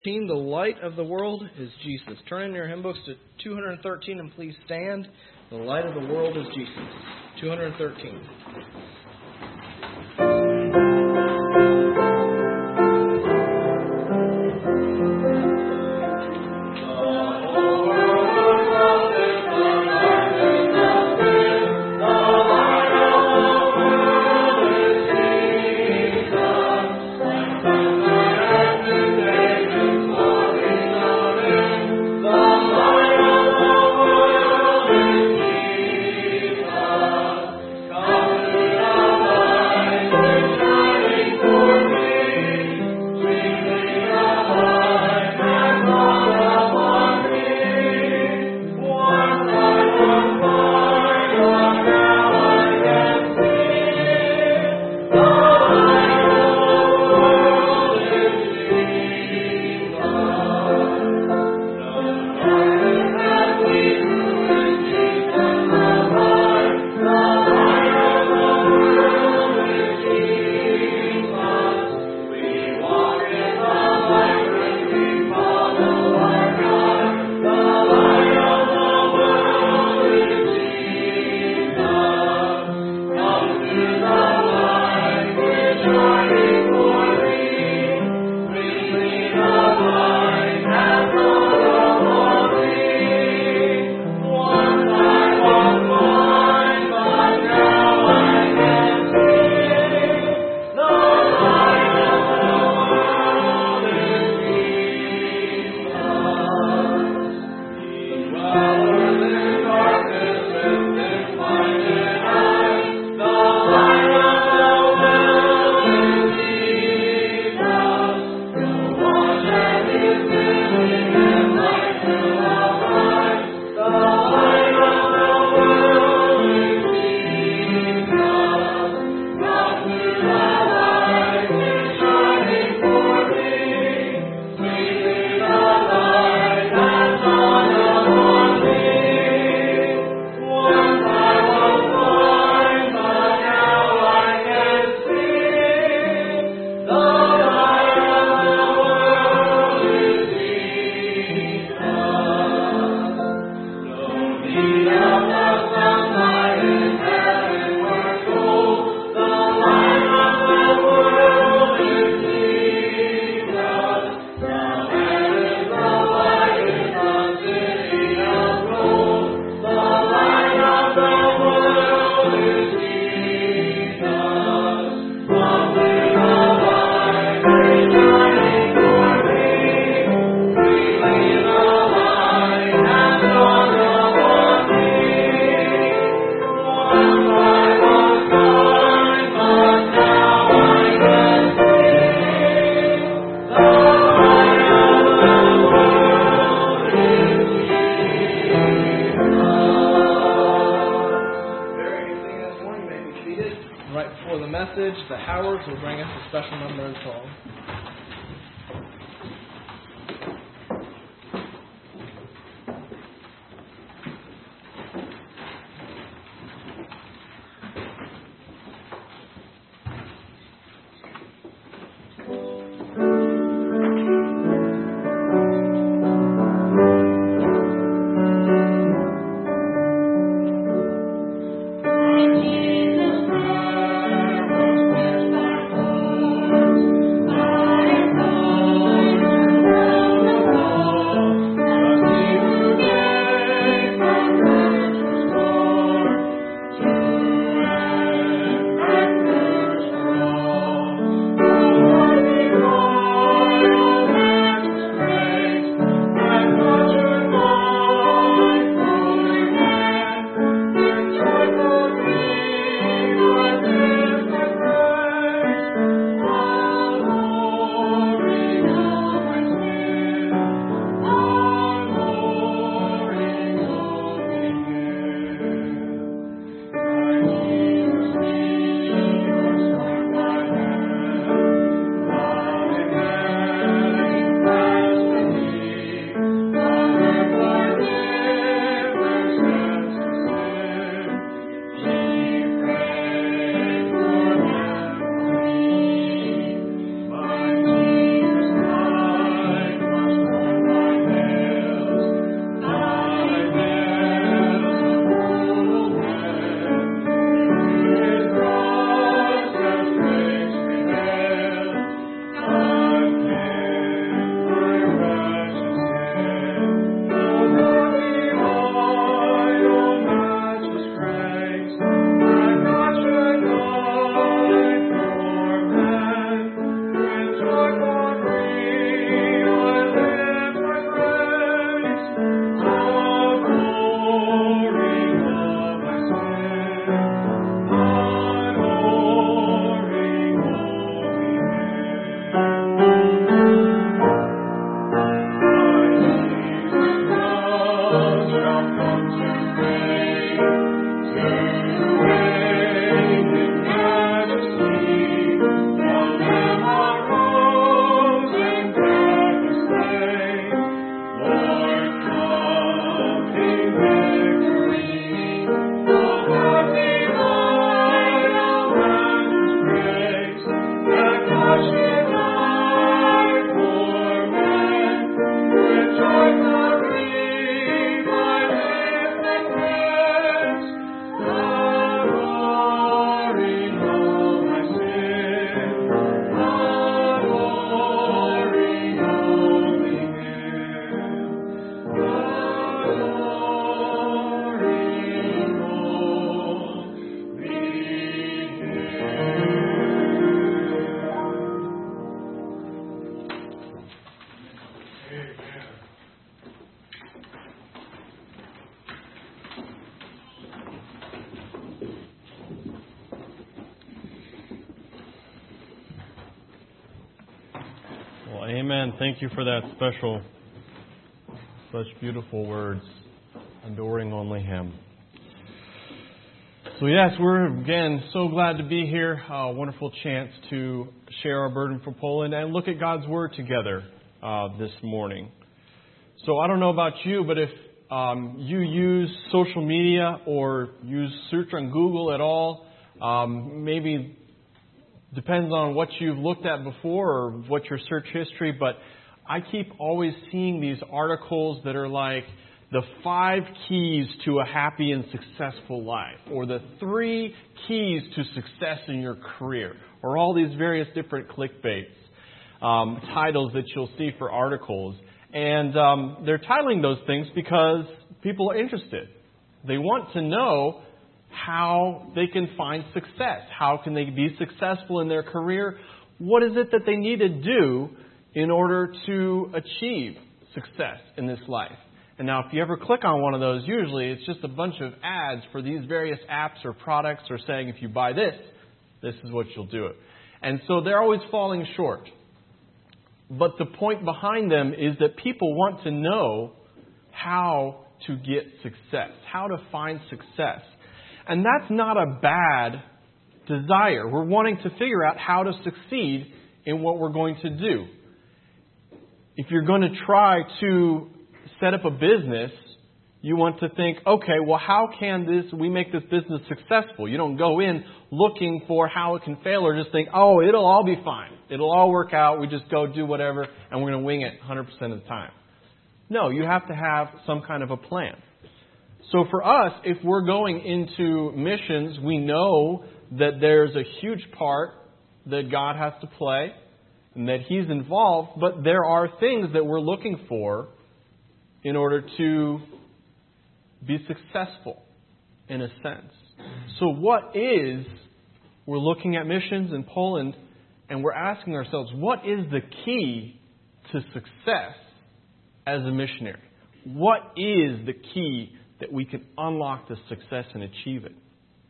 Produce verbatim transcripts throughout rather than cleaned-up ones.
The light of the world is Jesus. Turn in your hymn books to two thirteen and please stand. The light of the world is Jesus. two thirteen. The Howards will bring us a special number and song. Oh Well, amen. Thank you for that special, such beautiful words. Adoring only Him. So yes, we're again so glad to be here. A wonderful chance to share our burden for Poland and look at God's Word together uh, this morning. So I don't know about you, but if um, you use social media or use search on Google at all, um, maybe depends on what you've looked at before or what your search history, but I keep always seeing these articles that are like, the five keys to a happy and successful life, or the three keys to success in your career, or all these various different clickbaits, um, titles that you'll see for articles. And um, they're titling those things because people are interested. They want to know how they can find success. How can they be successful in their career? What is it that they need to do in order to achieve success in this life? And now, if you ever click on one of those, usually it's just a bunch of ads for these various apps or products or saying, if you buy this, this is what you'll do it. And so they're always falling short. But the point behind them is that people want to know how to get success, how to find success. And that's not a bad desire. We're wanting to figure out how to succeed in what we're going to do. If you're going to try to set up a business, you want to think, okay, well, how can this we make this business successful? You don't go in looking for how it can fail or just think, oh, it'll all be fine. It'll all work out. We just go do whatever and we're going to wing it one hundred percent of the time. No, you have to have some kind of a plan. So for us, if we're going into missions, we know that there's a huge part that God has to play and that He's involved, but there are things that we're looking for in order to be successful, in a sense. So what is, we're looking at missions in Poland, and we're asking ourselves, what is the key to success as a missionary? What is the key that we can unlock the success and achieve it?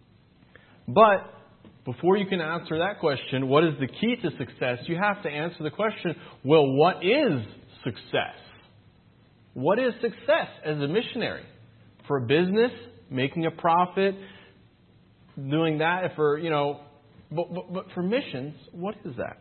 But before you can answer that question, what is the key to success, you have to answer the question, well, what is success? What is success as a missionary? For a business, making a profit, doing that for, you know, but, but, but for missions, what is that?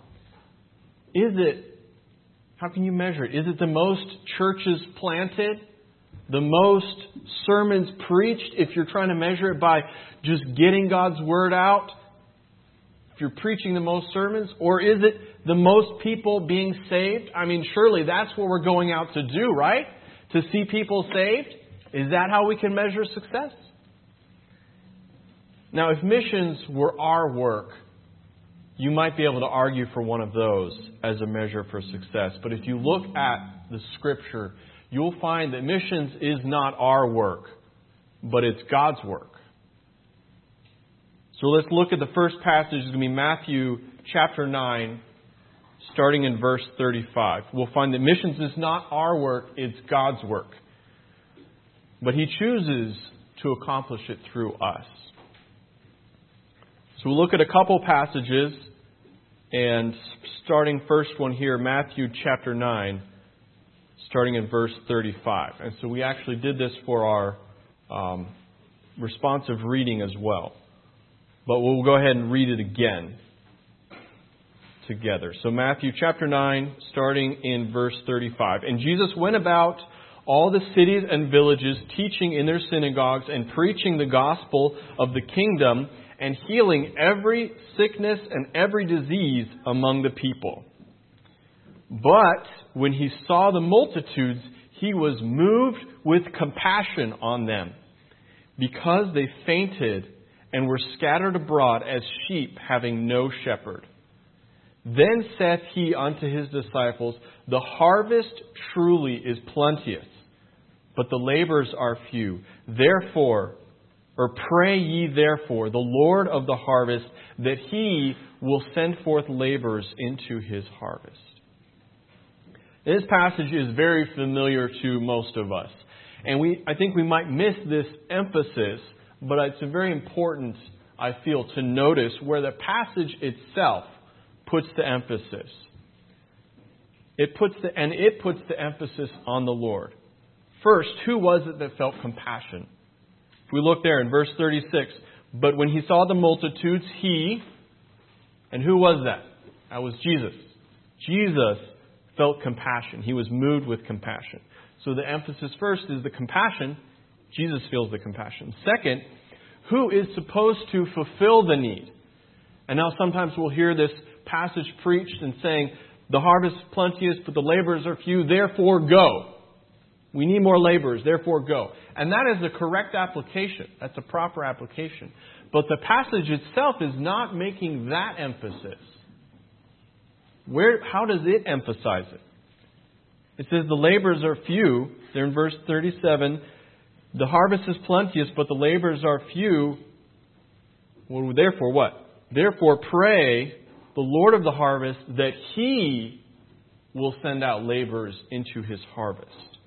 Is it, how can you measure it? Is it the most churches planted? The most sermons preached? If you're trying to measure it by just getting God's Word out? If you're preaching the most sermons? Or is it the most people being saved? I mean, surely that's what we're going out to do, right? To see people saved? Is that how we can measure success? Now, if missions were our work, you might be able to argue for one of those as a measure for success. But if you look at the Scripture, you'll find that missions is not our work, but it's God's work. So let's look at the first passage. It's going to be Matthew chapter nine, starting in verse thirty-five. We'll find that missions is not our work, it's God's work. But He chooses to accomplish it through us. So we'll look at a couple passages, and starting first one here, Matthew chapter nine, starting in verse thirty-five. And so we actually did this for our um, responsive reading as well. But we'll go ahead and read it again together. So Matthew chapter nine, starting in verse thirty-five. And Jesus went about all the cities and villages, teaching in their synagogues and preaching the gospel of the kingdom and healing every sickness and every disease among the people. But when He saw the multitudes, He was moved with compassion on them, because they fainted and were scattered abroad as sheep having no shepherd. Then saith He unto His disciples, the harvest truly is plenteous, but the laborers are few. Therefore, or pray ye therefore the Lord of the harvest, that He will send forth laborers into His harvest. This passage is very familiar to most of us. And we, I think we might miss this emphasis, but it's very important, I feel, to notice where the passage itself puts the emphasis. It puts the, and it puts the emphasis on the Lord. First, who was it that felt compassion? If we look there in verse thirty-six, but when he saw the multitudes, he, and who was that? That was Jesus. Jesus felt compassion. He was moved with compassion. So the emphasis first is the compassion. Jesus feels the compassion. Second, who is supposed to fulfill the need? And now sometimes we'll hear this passage preached and saying, the harvest is plenteous, but the laborers are few, therefore go. We need more laborers, therefore go. And that is the correct application. That's a proper application. But the passage itself is not making that emphasis. Where? How does it emphasize it? It says the laborers are few. There in verse thirty-seven, the harvest is plenteous, but the laborers are few. Well, therefore what? Therefore pray the Lord of the harvest that He will send out laborers into His harvest.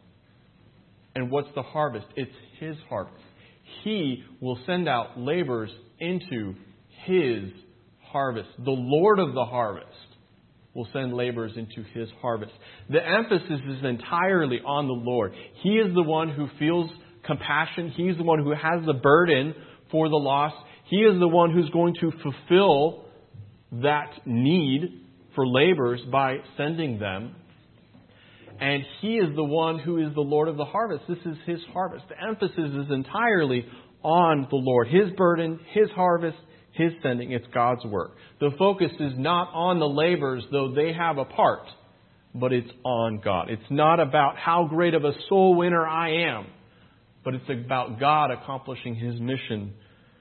And what's the harvest? It's His harvest. He will send out laborers into His harvest. The Lord of the harvest will send laborers into His harvest. The emphasis is entirely on the Lord. He is the one who feels compassion. He's the one who has the burden for the lost. He is the one who's going to fulfill that need for laborers by sending them. And He is the one who is the Lord of the harvest. This is His harvest. The emphasis is entirely on the Lord. His burden, His harvest, His sending. It's God's work. The focus is not on the laborers, though they have a part, but it's on God. It's not about how great of a soul winner I am, but it's about God accomplishing His mission.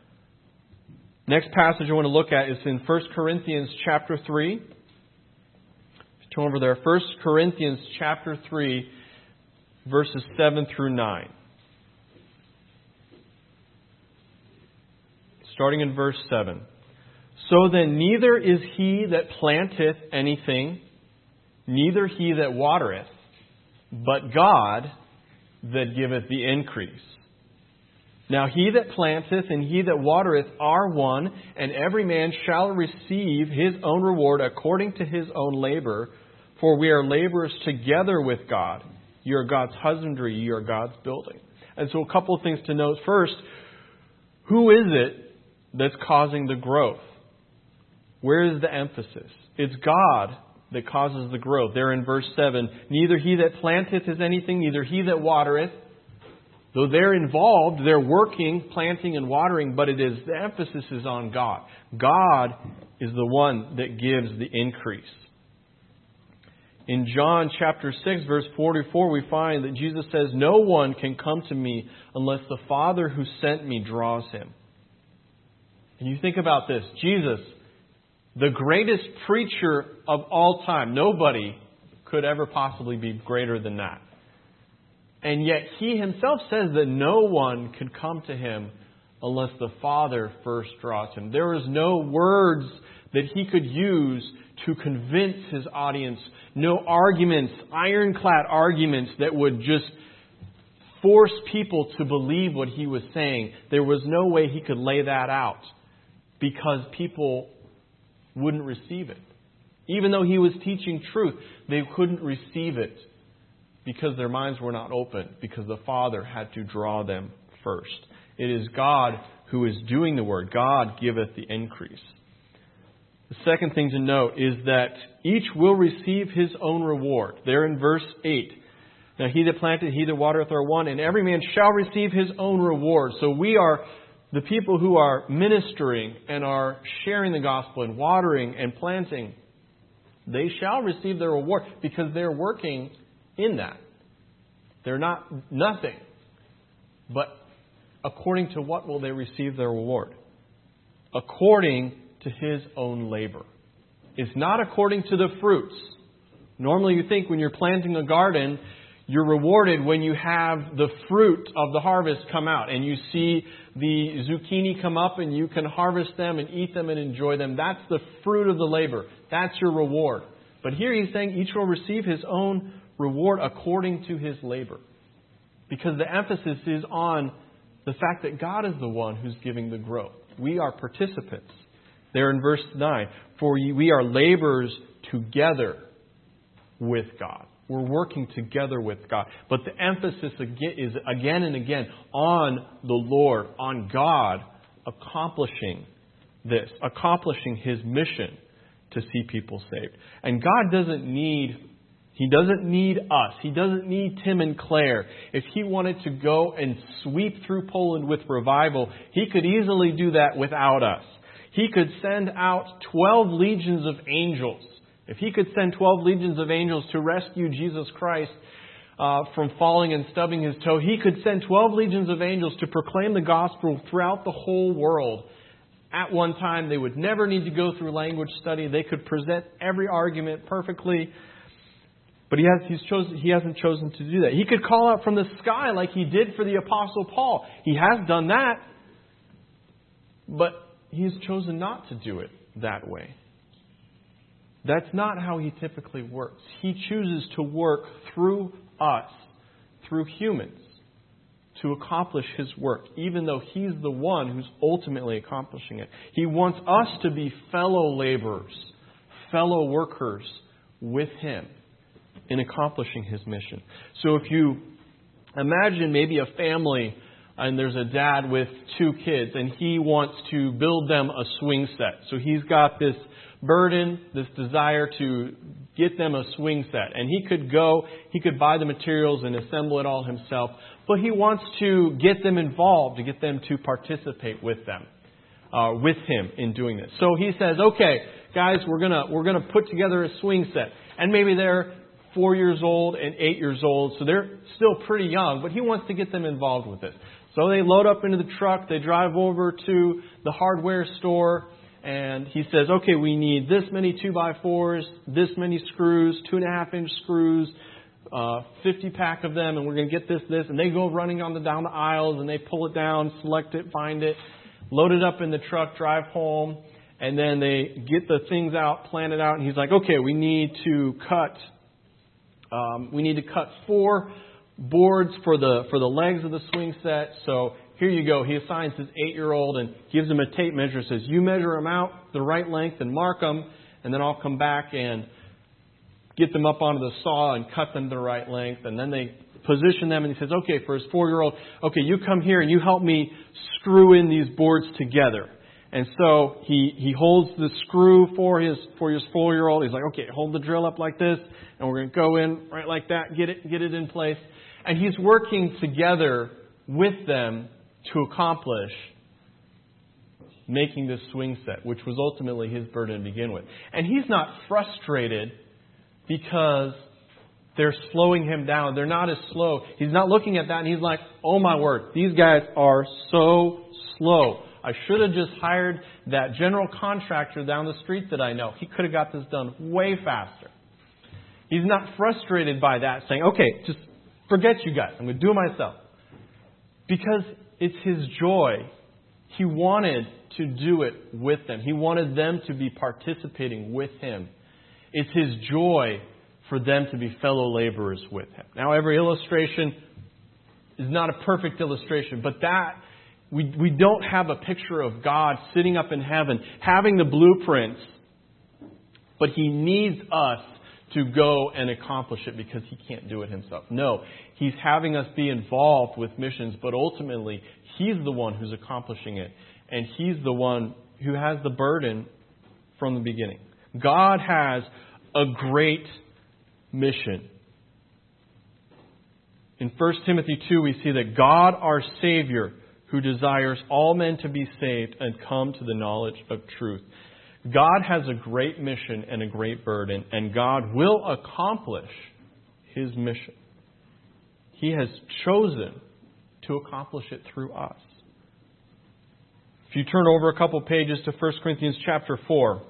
Next passage I want to look at is in First Corinthians chapter three. Turn over there. First Corinthians chapter three, verses seven through nine. Starting in verse seven. So then neither is he that planteth anything, neither he that watereth, but God that giveth the increase. Now he that planteth and he that watereth are one, and every man shall receive his own reward according to his own labor. For we are laborers together with God. You are God's husbandry, you are God's building. And so a couple of things to note. First, who is it that's causing the growth? Where is the emphasis? It's God that causes the growth. There in verse seven, neither he that planteth is anything, neither he that watereth. Though they're involved, they're working, planting and watering, but it is the emphasis is on God. God is the one that gives the increase. In John chapter six, verse forty-four, we find that Jesus says, no one can come to me unless the Father who sent me draws him. And you think about this. Jesus, the greatest preacher of all time. Nobody could ever possibly be greater than that. And yet He Himself says that no one could come to Him unless the Father first draws him. There is no words that He could use to convince His audience. No arguments, ironclad arguments that would just force people to believe what He was saying. There was no way He could lay that out because people wouldn't receive it. Even though He was teaching truth, they couldn't receive it because their minds were not open, because the Father had to draw them first. It is God who is doing the word. God giveth the increase. The second thing to note is that each will receive his own reward. There in verse eight. Now he that planteth, he that watereth are one, and every man shall receive his own reward. So we are the people who are ministering and are sharing the gospel and watering and planting. They shall receive their reward because they're working in that. They're not nothing. But according to what will they receive their reward? According to his own labor. It's not according to the fruits. Normally you think when you're planting a garden, you're rewarded when you have the fruit of the harvest come out and you see the zucchini come up and you can harvest them and eat them and enjoy them. That's the fruit of the labor. That's your reward. But here he's saying each will receive his own reward according to his labor. Because the emphasis is on the fact that God is the one who's giving the growth. We are participants. There in verse nine, for we are laborers together with God. We're working together with God. But the emphasis again is again and again on the Lord, on God accomplishing this, accomplishing His mission to see people saved. And God doesn't need, He doesn't need us. He doesn't need Tim and Claire. If He wanted to go and sweep through Poland with revival, He could easily do that without us. He could send out twelve legions of angels. If He could send twelve legions of angels to rescue Jesus Christ uh, from falling and stubbing His toe, He could send twelve legions of angels to proclaim the gospel throughout the whole world. At one time, they would never need to go through language study. They could present every argument perfectly. But he, has, he's chosen, he hasn't chosen to do that. He could call out from the sky like He did for the Apostle Paul. He has done that. But He's chosen not to do it that way. That's not how He typically works. He chooses to work through us, through humans, to accomplish His work, even though He's the one who's ultimately accomplishing it. He wants us to be fellow laborers, fellow workers with Him in accomplishing His mission. So if you imagine maybe a family and there's a dad with two kids and he wants to build them a swing set. So he's got this burden, this desire to get them a swing set. And he could go, he could buy the materials and assemble it all himself. But he wants to get them involved, to get them to participate with them, uh, with him in doing this. So he says, okay, guys, we're gonna we're gonna put together a swing set. And maybe they're four years old and eight years old, so they're still pretty young, but he wants to get them involved with this. So they load up into the truck, they drive over to the hardware store, and he says, okay, we need this many two by fours, this many screws, two and a half inch screws, uh, fifty pack of them, and we're going to get this, this. And they go running on the down the aisles, and they pull it down, select it, find it, load it up in the truck, drive home, and then they get the things out, plan it out, and he's like, okay, we need to cut, um, we need to cut four boards for the for the legs of the swing set. So here you go. He assigns his eight-year-old and gives him a tape measure. Says, you measure them out the right length and mark them, and then I'll come back and get them up onto the saw and cut them the right length. And then they position them, and he says, okay, for his four-year-old, okay, you come here and you help me screw in these boards together. And so he, he holds the screw for his for his four-year-old. He's like, okay, hold the drill up like this, and we're going to go in right like that, get it get it in place. And he's working together with them to accomplish making this swing set, which was ultimately his burden to begin with. And he's not frustrated because they're slowing him down. They're not as slow. He's not looking at that and he's like, oh my word, these guys are so slow. I should have just hired that general contractor down the street that I know. He could have got this done way faster. He's not frustrated by that, saying, okay, just forget you guys. I'm going to do it myself. Because it's his joy. He wanted to do it with them. He wanted them to be participating with him. It's his joy for them to be fellow laborers with him. Now, every illustration is not a perfect illustration, but that we we don't have a picture of God sitting up in heaven, having the blueprints, but He needs us to go and accomplish it because He can't do it Himself. No, He's having us be involved with missions, but ultimately He's the one who's accomplishing it. And He's the one who has the burden from the beginning. God has a great mission. In First Timothy two, we see that God, our Savior, who desires all men to be saved and come to the knowledge of truth. God has a great mission and a great burden, and God will accomplish His mission. He has chosen to accomplish it through us. If you turn over a couple pages to First Corinthians chapter four.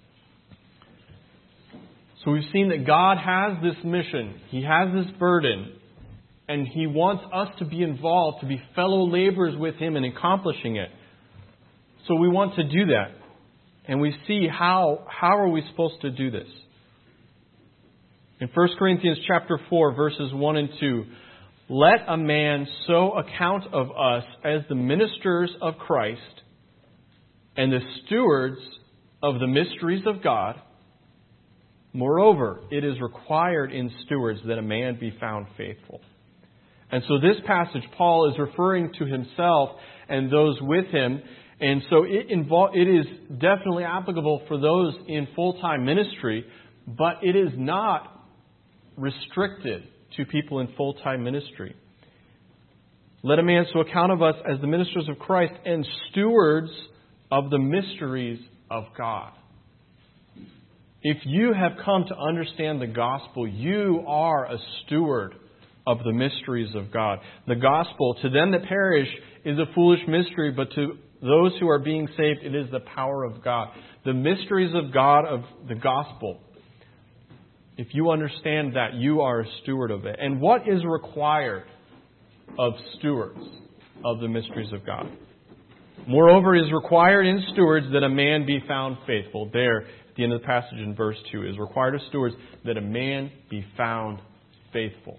So we've seen that God has this mission. He has this burden. And He wants us to be involved, to be fellow laborers with Him in accomplishing it. So we want to do that. And we see how, how are we supposed to do this? In First Corinthians chapter four, verses one and two, let a man so account of us as the ministers of Christ and the stewards of the mysteries of God. Moreover, it is required in stewards that a man be found faithful. And so this passage, Paul is referring to himself and those with him. And so it, invol- it is definitely applicable for those in full-time ministry, but it is not restricted to people in full-time ministry. Let a man so account of us as the ministers of Christ and stewards of the mysteries of God. If you have come to understand the gospel, you are a steward of the mysteries of God. The gospel, to them that perish, is a foolish mystery, but to those who are being saved, it is the power of God. The mysteries of God, of the gospel. If you understand that, you are a steward of it. And what is required of stewards of the mysteries of God? Moreover, it is required in stewards that a man be found faithful. There, at the end of the passage in verse two, it is required of stewards that a man be found faithful.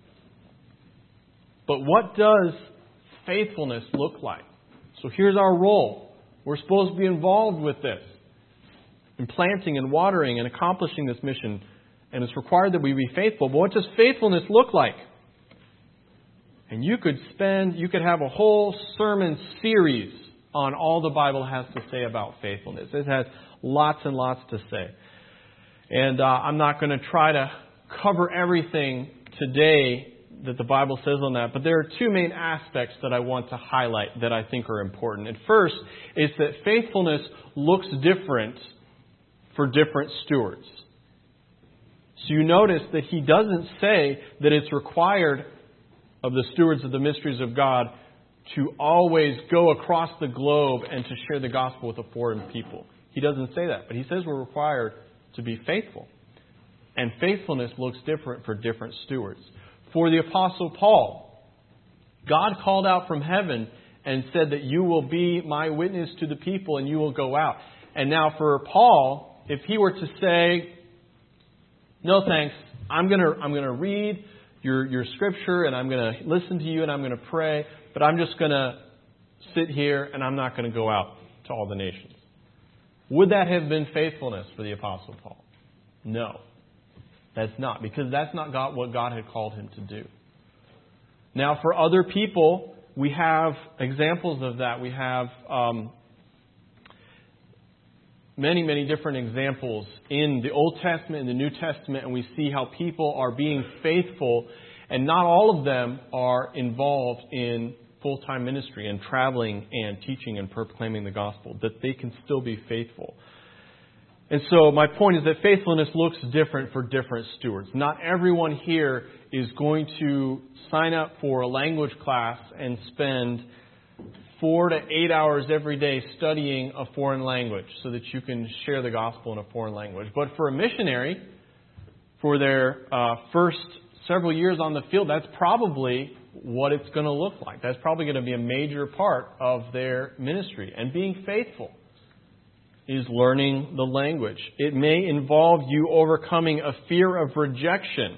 But what does faithfulness look like? So here's our role. We're supposed to be involved with this, in planting and watering and accomplishing this mission. And it's required that we be faithful. But what does faithfulness look like? And you could spend, you could have a whole sermon series on all the Bible has to say about faithfulness. It has lots and lots to say. And uh, I'm not going to try to cover everything today that the Bible says on that. But there are two main aspects that I want to highlight that I think are important. And first is that faithfulness looks different for different stewards. So you notice that he doesn't say that it's required of the stewards of the mysteries of God to always go across the globe and to share the gospel with a foreign people. He doesn't say that. But he says we're required to be faithful. And faithfulness looks different for different stewards. For the Apostle Paul, God called out from heaven and said that you will be my witness to the people and you will go out. And now for Paul, if he were to say, no thanks, I'm going to I'm going to read your your scripture and I'm going to listen to you and I'm going to pray, but I'm just going to sit here and I'm not going to go out to all the nations. Would that have been faithfulness for the Apostle Paul? No. That's not, because that's not God, what God had called him to do. Now, for other people, we have examples of that. We have um, many, many different examples in the Old Testament and the New Testament, and we see how people are being faithful, and not all of them are involved in full-time ministry and traveling and teaching and proclaiming the gospel, that they can still be faithful. And so my point is that faithfulness looks different for different stewards. Not everyone here is going to sign up for a language class and spend four to eight hours every day studying a foreign language so that you can share the gospel in a foreign language. But for a missionary, for their uh, first several years on the field, that's probably what it's going to look like. That's probably going to be a major part of their ministry. And being faithful is learning the language. It may involve you overcoming a fear of rejection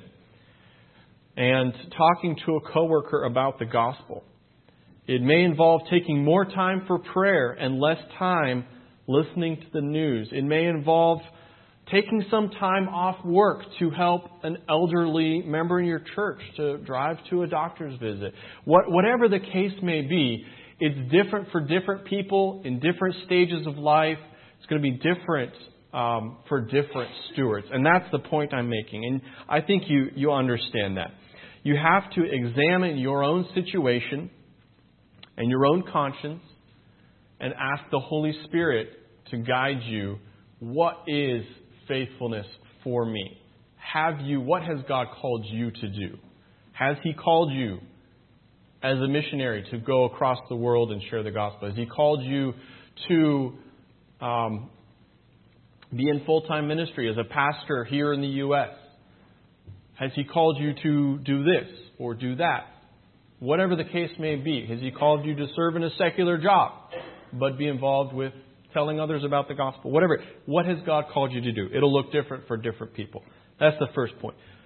and talking to a coworker about the gospel. It may involve taking more time for prayer and less time listening to the news. It may involve taking some time off work to help an elderly member in your church to drive to a doctor's visit. What, whatever the case may be, it's different for different people in different stages of life. It's going to be different um, for different stewards. And that's the point I'm making. And I think you, you understand that. You have to examine your own situation and your own conscience and ask the Holy Spirit to guide you. What is faithfulness for me? Have you, what has God called you to do? Has He called you as a missionary to go across the world and share the gospel? Has He called you to um, be in full-time ministry as a pastor here in the U S? Has He called you to do this or do that? Whatever the case may be. Has He called you to serve in a secular job, but be involved with telling others about the gospel? Whatever. What has God called you to do? It'll look different for different people. That's the first point.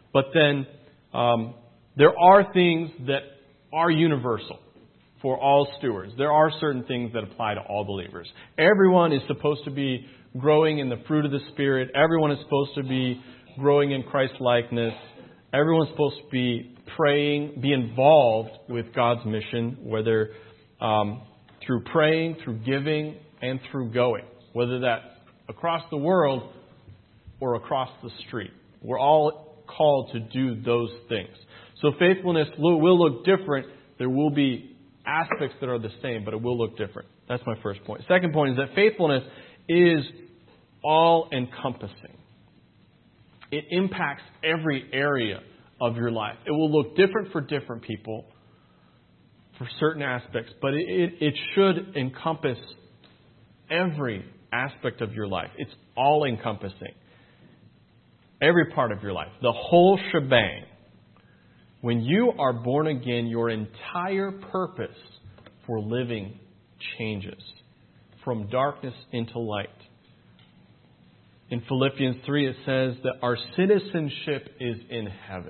But then um, there are things that are universal for all stewards. There are certain things that apply to all believers. Everyone is supposed to be growing in the fruit of the Spirit. Everyone is supposed to be growing in Christ-likeness. Everyone's supposed to be praying, be involved with God's mission, whether um, through praying, through giving, and through going, whether that's across the world or across the street. We're all called to do those things. So faithfulness will, will look different. There will be aspects that are the same, but it will look different. That's my first point. Second point is that faithfulness is all-encompassing. It impacts every area of your life. It will look different for different people, for certain aspects, but it, it, it should encompass every aspect of your life. It's all-encompassing. Every part of your life. The whole shebang. When you are born again, your entire purpose for living changes from darkness into light. In Philippians three, it says that our citizenship is in heaven.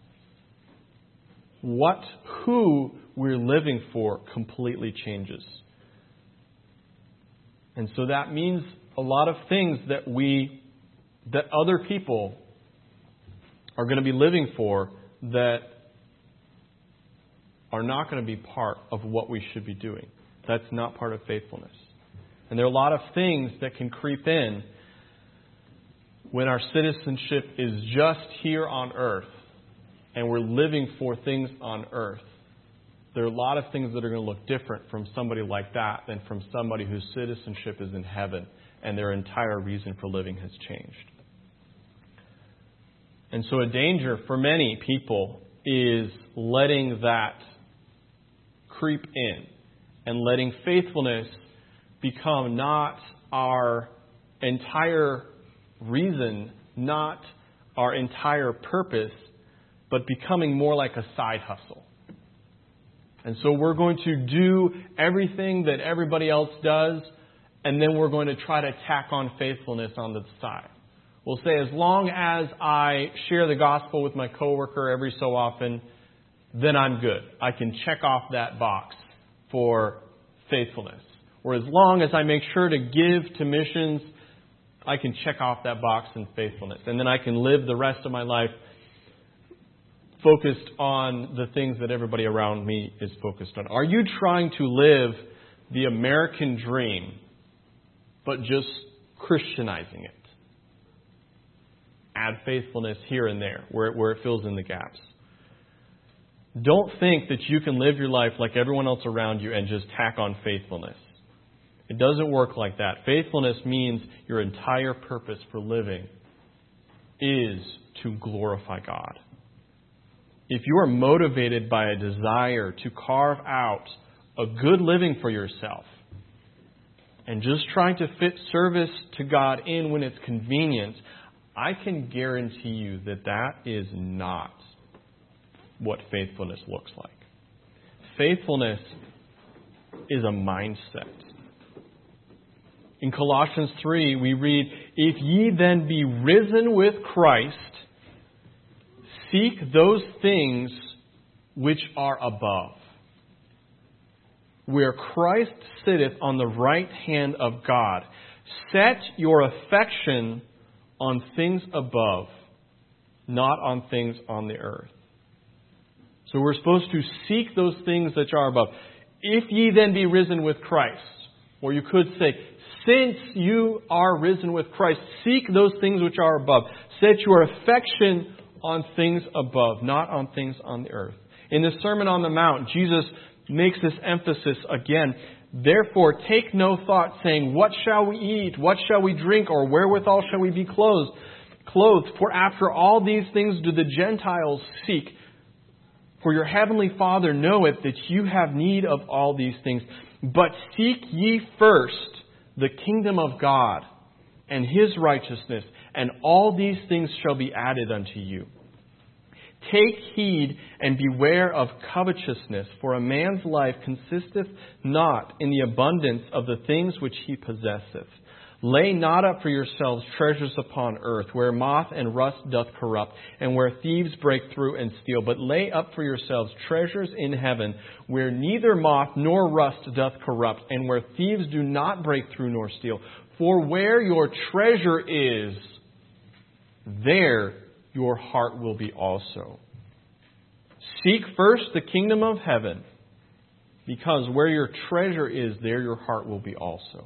What, who we're living for completely changes. And so that means a lot of things that we, that other people are going to be living for that are not going to be part of what we should be doing. That's not part of faithfulness. And there are a lot of things that can creep in when our citizenship is just here on earth and we're living for things on earth. There are a lot of things that are going to look different from somebody like that than from somebody whose citizenship is in heaven and their entire reason for living has changed. And so a danger for many people is letting that creep in and letting faithfulness become not our entire reason, not our entire purpose, but becoming more like a side hustle. And so we're going to do everything that everybody else does, and then we're going to try to tack on faithfulness on the side. We'll say, as long as I share the gospel with my coworker every so often, then I'm good. I can check off that box for faithfulness. Or as long as I make sure to give to missions, I can check off that box in faithfulness. And then I can live the rest of my life focused on the things that everybody around me is focused on. Are you trying to live the American dream, but just Christianizing it? Add faithfulness here and there, where, where it fills in the gaps. Don't think that you can live your life like everyone else around you and just tack on faithfulness. It doesn't work like that. Faithfulness means your entire purpose for living is to glorify God. If you are motivated by a desire to carve out a good living for yourself and just trying to fit service to God in when it's convenient, I can guarantee you that that is not what faithfulness looks like. Faithfulness is a mindset. In Colossians three, we read, "If ye then be risen with Christ, seek those things which are above, where Christ sitteth on the right hand of God. Set your affection on things above, not on things on the earth." So we're supposed to seek those things that are above. If ye then be risen with Christ, or you could say, since you are risen with Christ, seek those things which are above. Set your affection on things above, not on things on the earth. In the Sermon on the Mount, Jesus makes this emphasis again. Therefore, take no thought, saying, what shall we eat? What shall we drink? Or wherewithal shall we be clothed? Clothed. For after all these things do the Gentiles seek. For your heavenly Father knoweth that you have need of all these things. But seek ye first the kingdom of God and His righteousness, and all these things shall be added unto you. Take heed and beware of covetousness, for a man's life consisteth not in the abundance of the things which he possesseth. Lay not up for yourselves treasures upon earth, where moth and rust doth corrupt, and where thieves break through and steal. But lay up for yourselves treasures in heaven, where neither moth nor rust doth corrupt, and where thieves do not break through nor steal. For where your treasure is, there your heart will be also. Seek first the kingdom of heaven, because where your treasure is, there your heart will be also.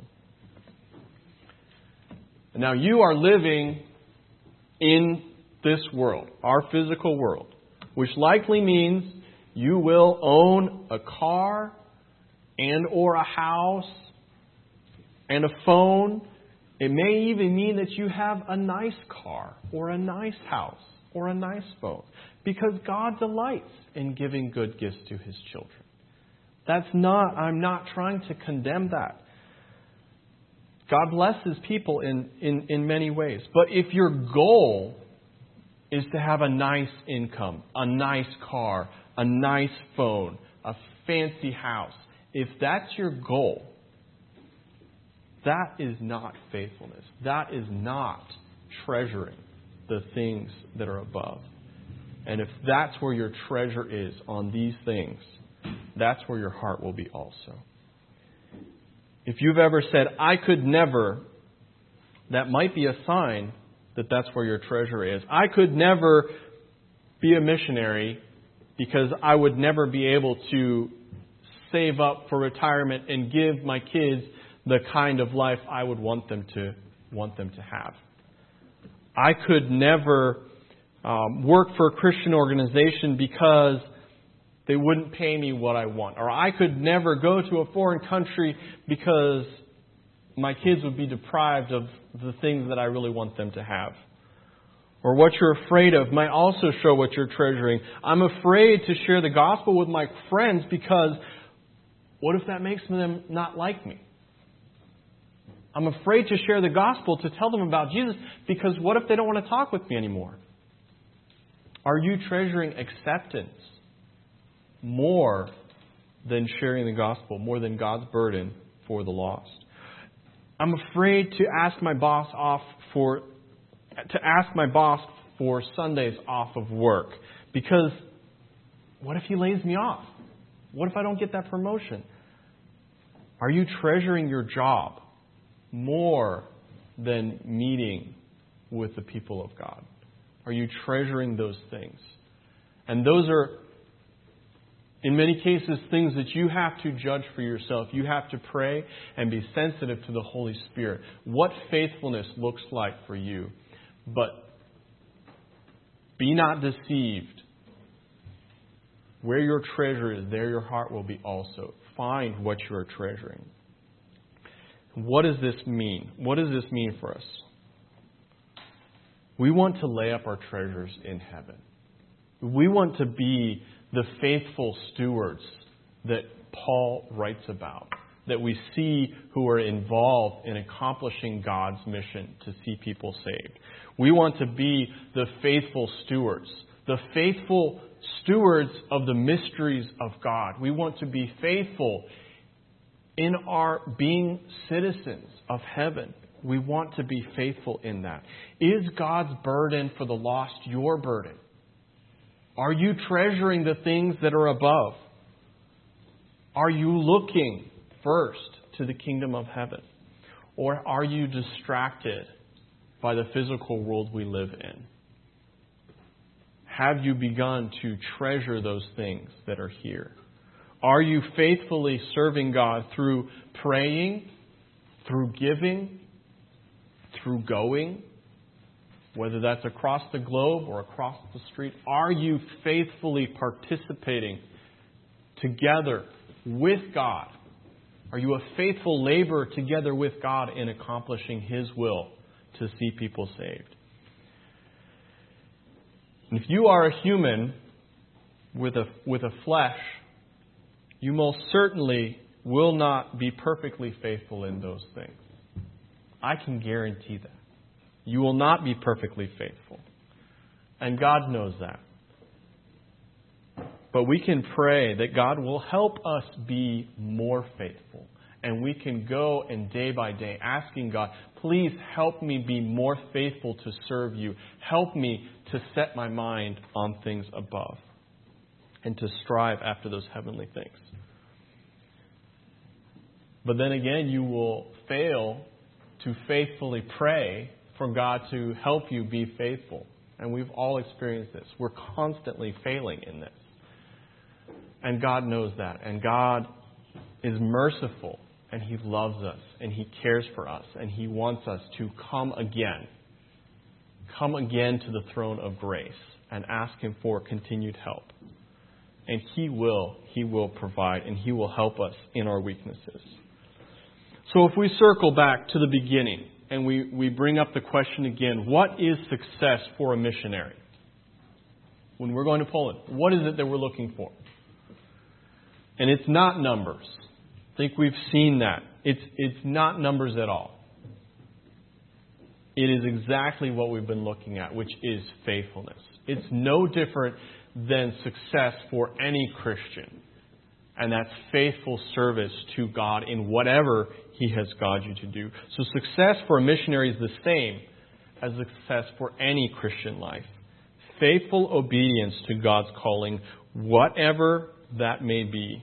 Now, you are living in this world, our physical world, which likely means you will own a car and or a house and a phone. It may even mean that you have a nice car or a nice house or a nice phone, because God delights in giving good gifts to His children. That's not, I'm not trying to condemn that. God blesses people in, in, in many ways. But if your goal is to have a nice income, a nice car, a nice phone, a fancy house, if that's your goal, that is not faithfulness. That is not treasuring the things that are above. And if that's where your treasure is, on these things, that's where your heart will be also. If you've ever said, I could never, that might be a sign that that's where your treasure is. I could never be a missionary because I would never be able to save up for retirement and give my kids the kind of life I would want them to want them to have. I could never um, work for a Christian organization because they wouldn't pay me what I want. Or I could never go to a foreign country because my kids would be deprived of the things that I really want them to have. Or what you're afraid of might also show what you're treasuring. I'm afraid to share the gospel with my friends because what if that makes them not like me? I'm afraid to share the gospel, to tell them about Jesus, because what if they don't want to talk with me anymore? Are you treasuring acceptance more than sharing the gospel, more than God's burden for the lost? I'm afraid to ask my boss off for to ask my boss for Sundays off of work, because what if he lays me off? What if I don't get that promotion? Are you treasuring your job more than meeting with the people of God? Are you treasuring those things? And those are, in many cases, things that you have to judge for yourself. You have to pray and be sensitive to the Holy Spirit. What faithfulness looks like for you. But be not deceived. Where your treasure is, there your heart will be also. Find what you are treasuring. What does this mean? What does this mean for us? We want to lay up our treasures in heaven. We want to be the faithful stewards that Paul writes about, that we see who are involved in accomplishing God's mission to see people saved. We want to be the faithful stewards, the faithful stewards of the mysteries of God. We want to be faithful in our being citizens of heaven. We want to be faithful in that. Is God's burden for the lost your burden? Are you treasuring the things that are above? Are you looking first to the kingdom of heaven? Or are you distracted by the physical world we live in? Have you begun to treasure those things that are here? Are you faithfully serving God through praying, through giving, through going, whether that's across the globe or across the street? Are you faithfully participating together with God? Are you a faithful laborer together with God in accomplishing His will to see people saved? And if you are a human with a with a flesh, you most certainly will not be perfectly faithful in those things. I can guarantee that. You will not be perfectly faithful. And God knows that. But we can pray that God will help us be more faithful And we can go and day by day asking God, please help me be more faithful to serve you. Help me to set my mind on things above and to strive after those heavenly things. But then again, you will fail to faithfully pray for God to help you be faithful. And we've all experienced this. We're constantly failing in this. And God knows that. And God is merciful. And He loves us. And He cares for us. And He wants us to come again. Come again to the throne of grace. And ask Him for continued help. And He will. He will provide. And He will help us in our weaknesses. So if we circle back to the beginning. And we, we bring up the question again, what is success for a missionary? When we're going to Poland, what is it that we're looking for? And it's not numbers. I think we've seen that. It's, it's not numbers at all. It is exactly what we've been looking at, which is faithfulness. It's no different than success for any Christian. And that's faithful service to God in whatever He has called you to do. So success for a missionary is the same as success for any Christian life. Faithful obedience to God's calling, whatever that may be.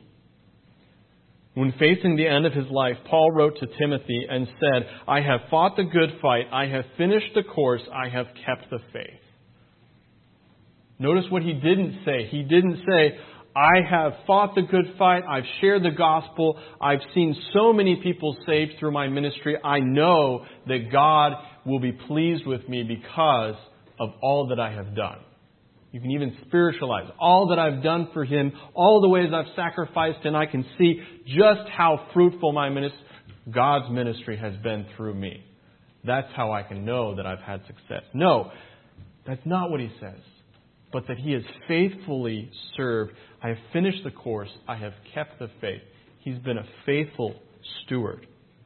When facing the end of his life, Paul wrote to Timothy and said, I have fought the good fight, I have finished the course, I have kept the faith. Notice what he didn't say. He didn't say, I have fought the good fight, I've shared the gospel, I've seen so many people saved through my ministry, I know that God will be pleased with me because of all that I have done. You can even spiritualize all that I've done for Him, all the ways I've sacrificed, and I can see just how fruitful my ministry, God's ministry has been through me. That's how I can know that I've had success. No, that's not what he says. But that he has faithfully served. I have finished the course. I have kept the faith. He's been a faithful steward.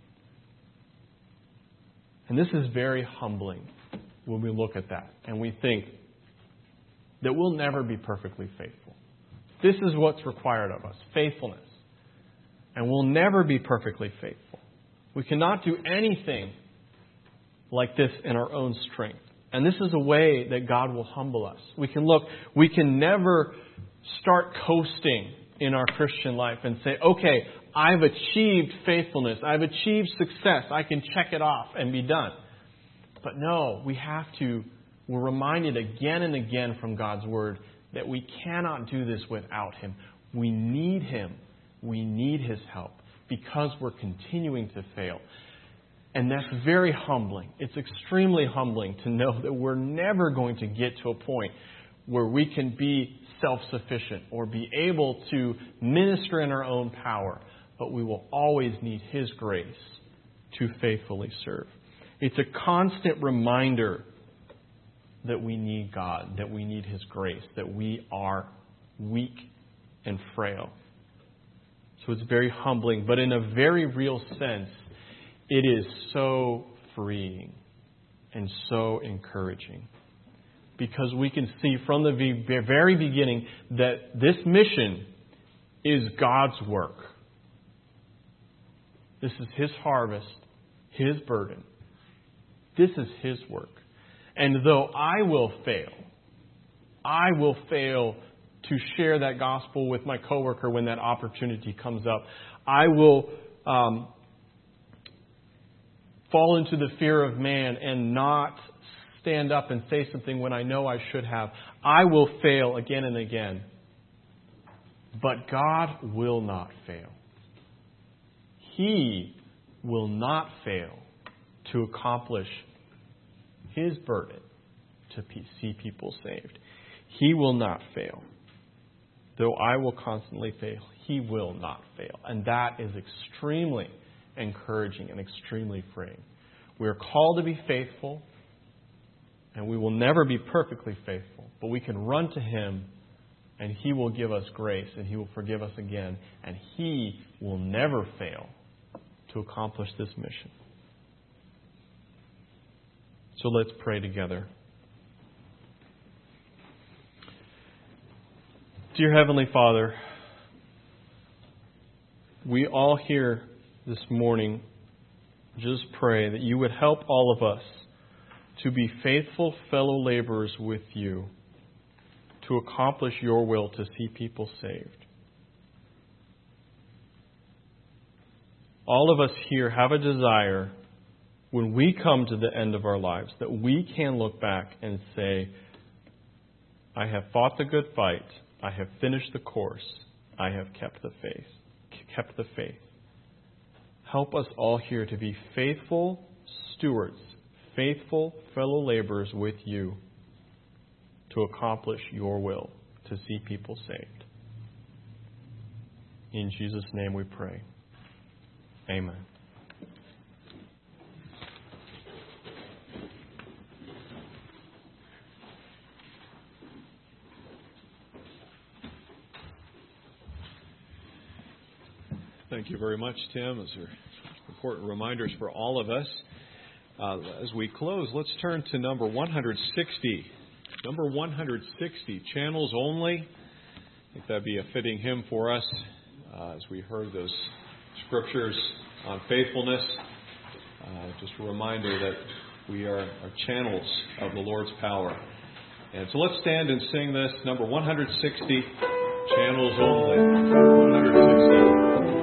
And this is very humbling when we look at that and we think that we'll never be perfectly faithful. This is what's required of us, faithfulness. And we'll never be perfectly faithful. We cannot do anything like this in our own strength. And this is a way that God will humble us. We can look, we can never start coasting in our Christian life and say, okay, I've achieved faithfulness. I've achieved success. I can check it off and be done. But no, we have to, we're reminded again and again from God's Word that we cannot do this without Him. We need Him. We need His help because we're continuing to fail. And that's very humbling. It's extremely humbling to know that we're never going to get to a point where we can be self-sufficient or be able to minister in our own power. But we will always need His grace to faithfully serve. It's a constant reminder that we need God, that we need His grace, that we are weak and frail. So it's very humbling, but in a very real sense, it is so freeing and so encouraging. Because we can see from the very beginning that this mission is God's work. This is His harvest, His burden. This is His work. And though I will fail, I will fail to share that gospel with my coworker when that opportunity comes up. I will um, fall into the fear of man and not stand up and say something when I know I should have. I will fail again and again. But God will not fail. He will not fail to accomplish His burden to see people saved. He will not fail. Though I will constantly fail, He will not fail. And that is extremely encouraging and extremely freeing. We are called to be faithful, and we will never be perfectly faithful. But we can run to Him, and He will give us grace, and He will forgive us again, and He will never fail to accomplish this mission. So let's pray together. Dear Heavenly Father, we all here this morning just pray that you would help all of us to be faithful fellow laborers with you, to accomplish your will to see people saved. All of us here have a desire, when we come to the end of our lives, that we can look back and say, I have fought the good fight, I have finished the course, I have kept the faith. Kept the faith. Help us all here to be faithful stewards, faithful fellow laborers with you to accomplish your will, to see people saved. In Jesus' name we pray. Amen. Thank you very much, Tim. Those are important reminders for all of us. Uh, as we close, let's turn to number one hundred sixty. Number one hundred sixty, Channels Only. I think that'd be a fitting hymn for us uh, as we heard those scriptures on faithfulness. Uh, just a reminder that we are, are channels of the Lord's power. And so let's stand and sing this. Number one hundred sixty, Channels Only. one hundred sixty.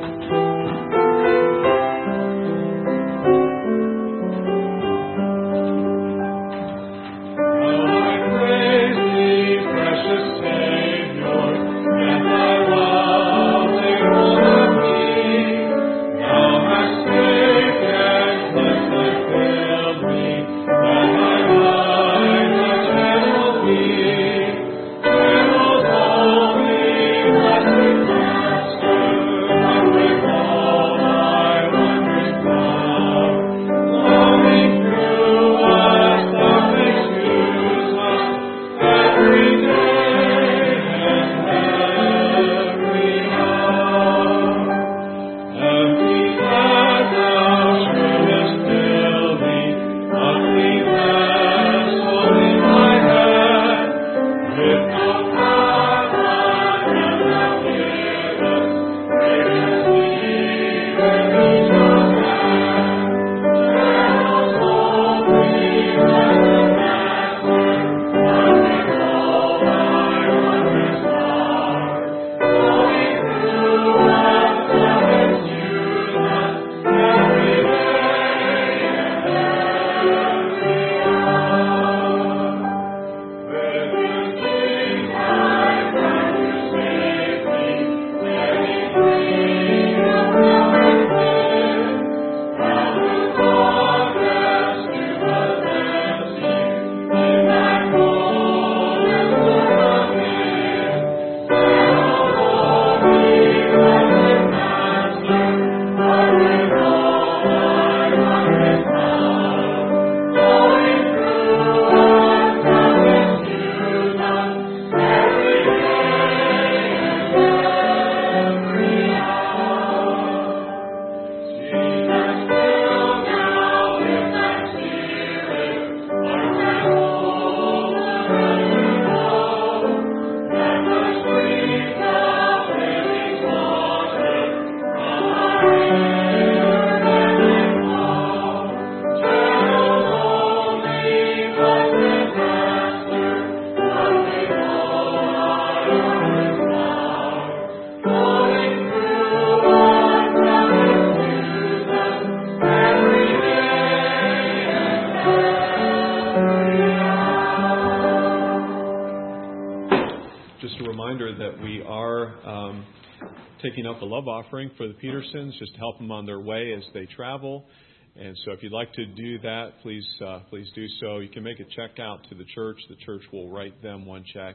Taking up the love offering for the Petersons, just to help them on their way as they travel. And so if you'd like to do that, please uh, please do so. You can make a check out to the church. The church will write them one check.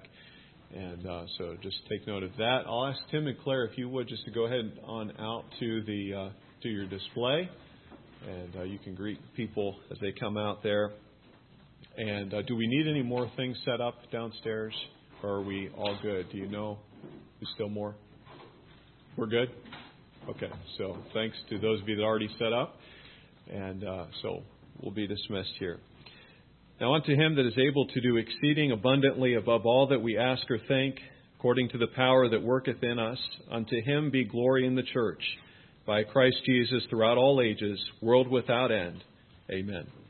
And uh, so just take note of that. I'll ask Tim and Claire, if you would, just to go ahead on out to the uh, to your display. And uh, you can greet people as they come out there. And uh, do we need any more things set up downstairs? Or are we all good? Do you know? There's still more? We're good? Okay, so thanks to those of you that already set up. And uh, so we'll be dismissed here. Now unto him that is able to do exceeding abundantly above all that we ask or think, according to the power that worketh in us, unto him be glory in the church, by Christ Jesus throughout all ages, world without end. Amen.